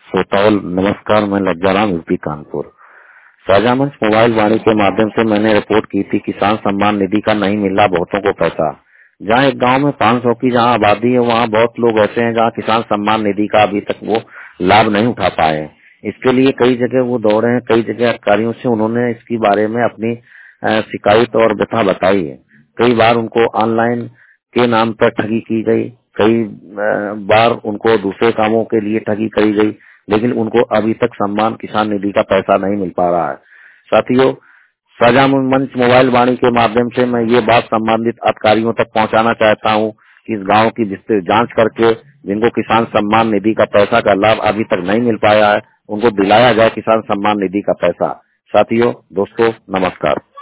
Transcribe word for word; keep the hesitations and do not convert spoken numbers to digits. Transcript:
श्रोताओं नमस्कार, मैं लज्जाराम यूपी कानपुर। साझा मंच मोबाइल वाणी के माध्यम से मैंने रिपोर्ट की थी किसान सम्मान निधि का नहीं मिल रहा बहुतों को पैसा। जहां एक गांव में पाँच सौ की जहां आबादी है वहां बहुत लोग ऐसे हैं जहां किसान सम्मान निधि का अभी तक वो लाभ नहीं उठा पाए हैं। इसके लिए कई जगह वो दौड़े हैं, कई जगह अधिकारियों से उन्होंने इसके बारे में अपनी अ, शिकायत और व्यथा बताई है। कई बार उनको ऑनलाइन के नाम पर ठगी की गई, कई अ, बार उनको दूसरे कामों के लिए ठगी करी गई, लेकिन उनको अभी तक सम्मान किसान निधि का पैसा नहीं मिल पा रहा है। साथियों, साझा मंच मोबाइल वाणी के माध्यम से मैं ये बात संबंधित अधिकारियों तक पहुंचाना चाहता हूं कि इस गांव की विस्तृत जांच करके जिनको किसान सम्मान निधि का पैसा का लाभ अभी तक नहीं मिल पाया है उनको दिलाया जाए किसान सम्मान निधि का पैसा। साथियों, दोस्तों, नमस्कार।